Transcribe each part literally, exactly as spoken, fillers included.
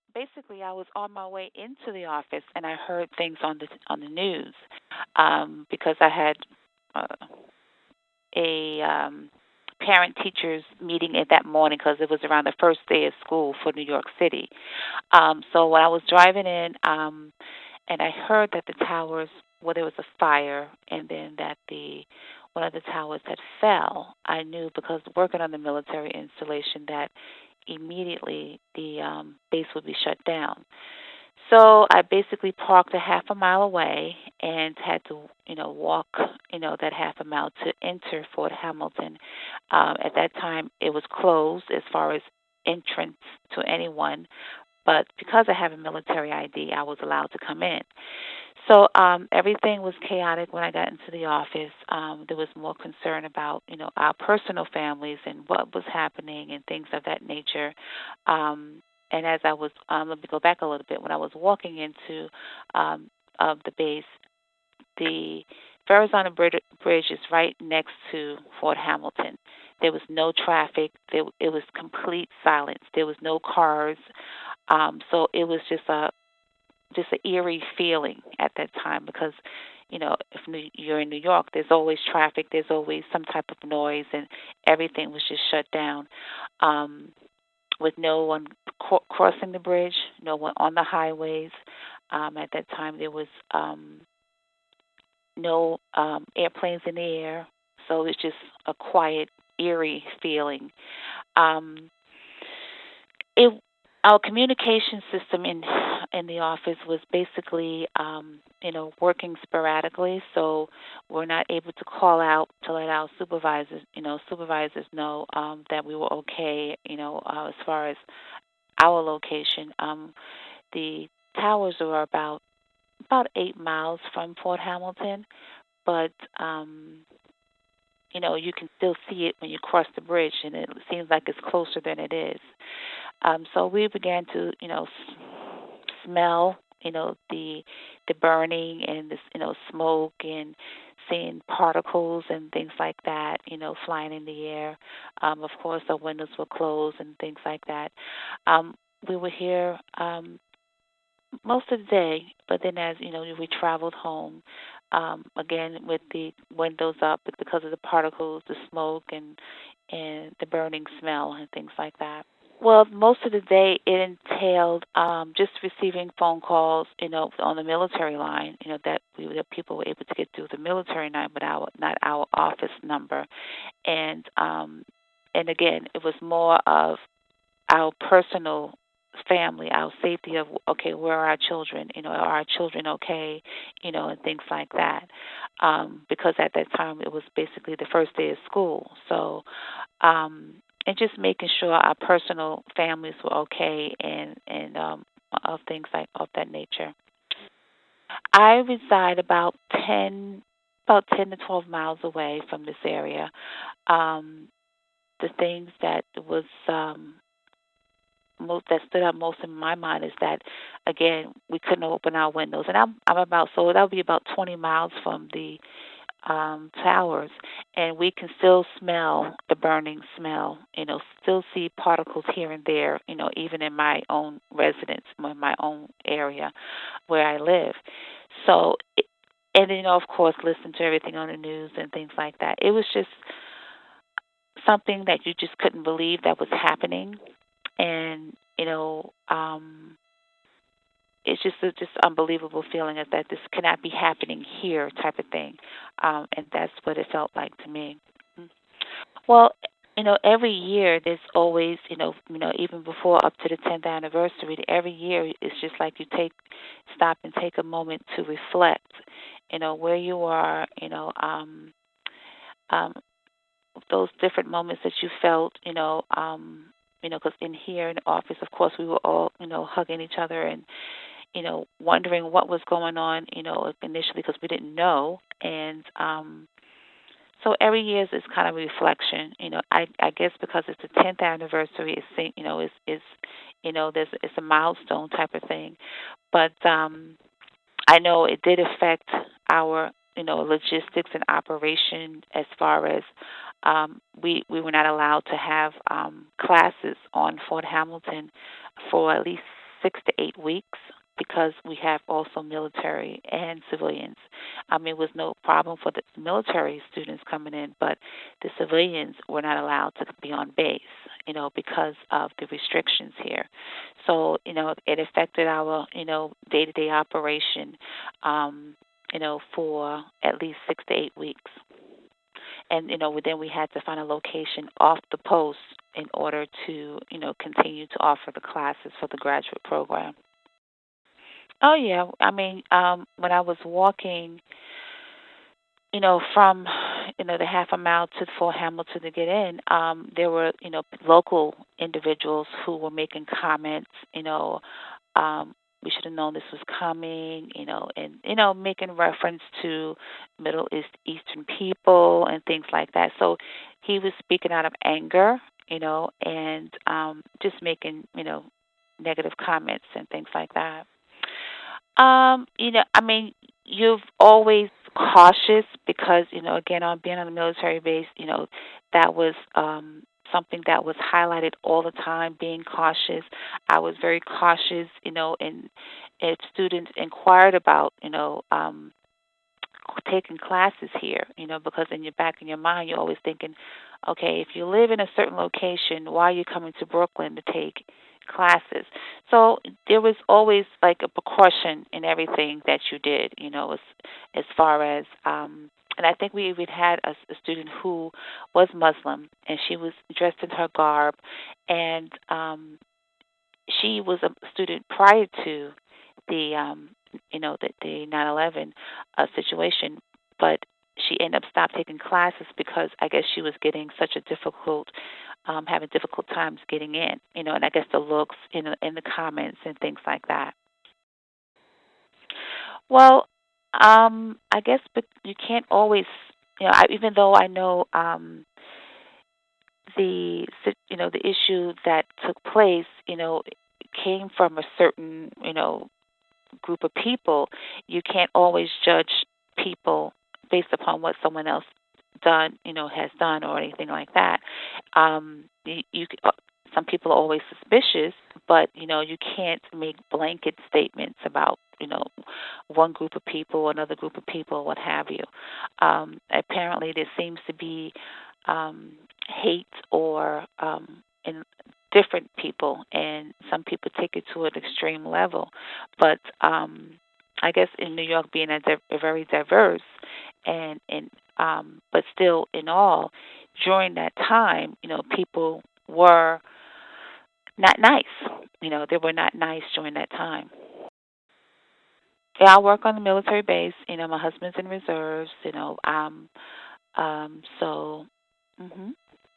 basically I was on my way into the office and I heard things on the on the news um, because I had uh, a um, parent teachers meeting at that morning because it was around the first day of school for New York City. Um, so when I was driving in, um, and I heard that the towers, well, there was a fire, and then that the one of the towers had fell. I knew because working on the military installation that immediately the um, base would be shut down. So I basically parked a half a mile away and had to, you know, walk, you know, that half a mile to enter Fort Hamilton. Um, at that time, it was closed as far as entrance to anyone, but because I have a military I D, I was allowed to come in. So um, everything was chaotic when I got into the office. Um, there was more concern about, you know, our personal families and what was happening and things of that nature. Um, and as I was, um, let me go back a little bit. When I was walking into um, of the base, the Verrazano Brid- Bridge is right next to Fort Hamilton. There was no traffic. There, it was complete silence. There was no cars. Um, so it was just a just an eerie feeling at that time because, you know, if New- you're in New York, there's always traffic, there's always some type of noise, and everything was just shut down. Um, with no one co- crossing the bridge, no one on the highways. Um, at that time, there was um, no um, airplanes in the air, so it's just a quiet, eerie feeling. Um, it Our communication system in in the office was basically um, you know working sporadically, so we're not able to call out to let our supervisors you know supervisors know um, that we were okay you know uh, as far as our location. Um, the towers are about about eight miles from Fort Hamilton, but um, you know you can still see it when you cross the bridge, and it seems like it's closer than it is. Um, so we began to, you know, s- smell, you know, the the burning and this, you know, smoke and seeing particles and things like that, you know, flying in the air. Um, of course, the windows were closed and things like that. Um, we were here um, most of the day, but then as you know, we traveled home. Um, again, with the windows up because of the particles, the smoke, and and the burning smell and things like that. Well, most of the day it entailed um, just receiving phone calls, you know, on the military line, you know, that we that people were able to get through the military line, but our not our office number, and um, and again, it was more of our personal family, our safety of okay, where are our children? You know, are our children okay? You know, and things like that. Um, because at that time it was basically the first day of school, so um, and just making sure our personal families were okay and and um, of things like of that nature. I reside about ten about ten to twelve miles away from this area. Um, the things that was um, most that stood out most in my mind is that again we couldn't open our windows, and I'm I'm about so that would be about twenty miles from the um, towers, and we can still smell the burning smell. You know, still see particles here and there. You know, even in my own residence, in my own area where I live. So, it, and then, you know, of course, listen to everything on the news and things like that. It was just something that you just couldn't believe that was happening, and you know, um, it's just a just unbelievable feeling of that this cannot be happening here type of thing, um, and that's what it felt like to me. Mm. Well, you know, every year there's always, you know, you know, even before up to the tenth anniversary, every year it's just like you take stop and take a moment to reflect, you know, where you are, you know, um, um, those different moments that you felt, you know, um, you know, because in here in the office, of course, we were all, you know, hugging each other and you know, wondering what was going on, you know, initially because we didn't know. And um, so every year is, is kind of a reflection. You know, I I guess because it's the tenth anniversary, it's think- you know, is is you know, there's it's a milestone type of thing. But um, I know it did affect our you know logistics and operation as far as um, we we were not allowed to have um, classes on Fort Hamilton for at least six to eight weeks because we have also military and civilians. I mean, it was no problem for the military students coming in, but the civilians were not allowed to be on base, you know, because of the restrictions here. So, you know, it affected our, you know, day-to-day operation, um, you know, for at least six to eight weeks. And, you know, then we had to find a location off the post in order to, you know, continue to offer the classes for the graduate program. Oh yeah, I mean, um, when I was walking, you know, from you know the half a mile to Fort Hamilton to get in, um, there were you know local individuals who were making comments, you know, um, we should have known this was coming, you know, and you know making reference to Middle East Eastern people and things like that. So he was speaking out of anger, you know, and um, just making you know negative comments and things like that. Um, you know, I mean, you've always cautious because, you know, again, on being on a military base, you know, that was um something that was highlighted all the time, being cautious. I was very cautious, you know, and if students inquired about, you know, um taking classes here, you know, because in your back in your mind you're always thinking, okay, if you live in a certain location, why are you coming to Brooklyn to take classes? So there was always like a precaution in everything that you did, you know, as as far as um and I think we even had a, a student who was Muslim and she was dressed in her garb and um she was a student prior to the um you know the the nine eleven uh, situation, but she ended up stopped taking classes because I guess she was getting such a difficult um having difficult times getting in, you know, and I guess the looks in the, in the comments and things like that. Well, um I guess but you can't always you know, I, even though I know um the si- you know the issue that took place, you know, came from a certain you know group of people, you can't always judge people based upon what someone else done, you know, has done or anything like that. Um, you, you c- uh, some people are always suspicious, but you know, you can't make blanket statements about you know one group of people or another group of people, what have you. Um, apparently, there seems to be um, hate or um, in different people, and some people take it to an extreme level. But um, I guess in New York, being a, di- a very diverse, and and um, but still, in all, during that time, you know, people were not nice. You know, they were not nice during that time. Yeah, I work on the military base. You know, my husband's in reserves. You know, um, um, so. hmm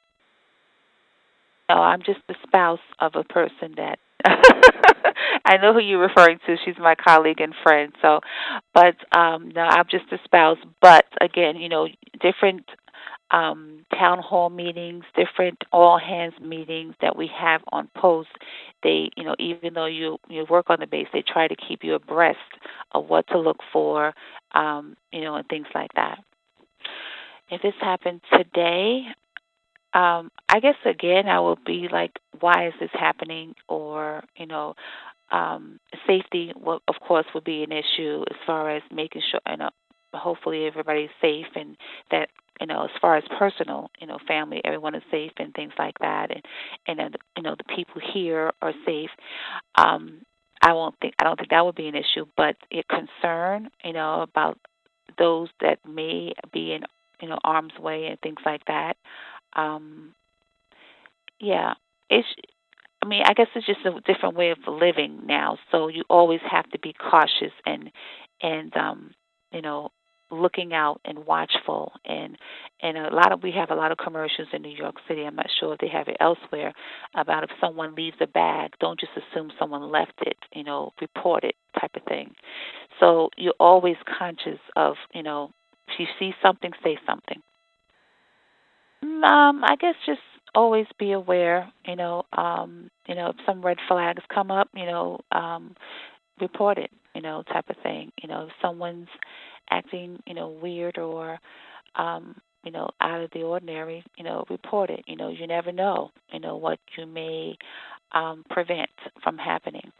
No, I'm just the spouse of a person that I know who you're referring to. She's my colleague and friend. So, but um no, I'm just a spouse. But again, you know, different um town hall meetings, different all hands meetings that we have on post. They, you know, even though you you work on the base, they try to keep you abreast of what to look for, um, you know, and things like that. If this happened today, um, I guess again I will be like, why is this happening? Or you know, um, safety, will, of course, would be an issue as far as making sure, you know, hopefully everybody's safe and that you know, as far as personal, you know, family, everyone is safe and things like that, and and uh, you know, the people here are safe. Um, I won't think I don't think that would be an issue, but a concern, you know, about those that may be in you know arm's way and things like that. Um, yeah, it's. I mean, I guess it's just a different way of living now. So you always have to be cautious and and um, you know looking out and watchful and and a lot of we have a lot of commercials in New York City. I'm not sure if they have it elsewhere about if someone leaves a bag, don't just assume someone left it. You know, report it type of thing. So you're always conscious of you know if you see something, say something. Mm, Um, I guess just always be aware, you know, um, you know, if some red flags come up, you know, um, report it, you know, type of thing. You know, if someone's acting, you know, weird or um, you know, out of the ordinary, you know, report it. You know, you never know, you know, what you may um prevent from happening.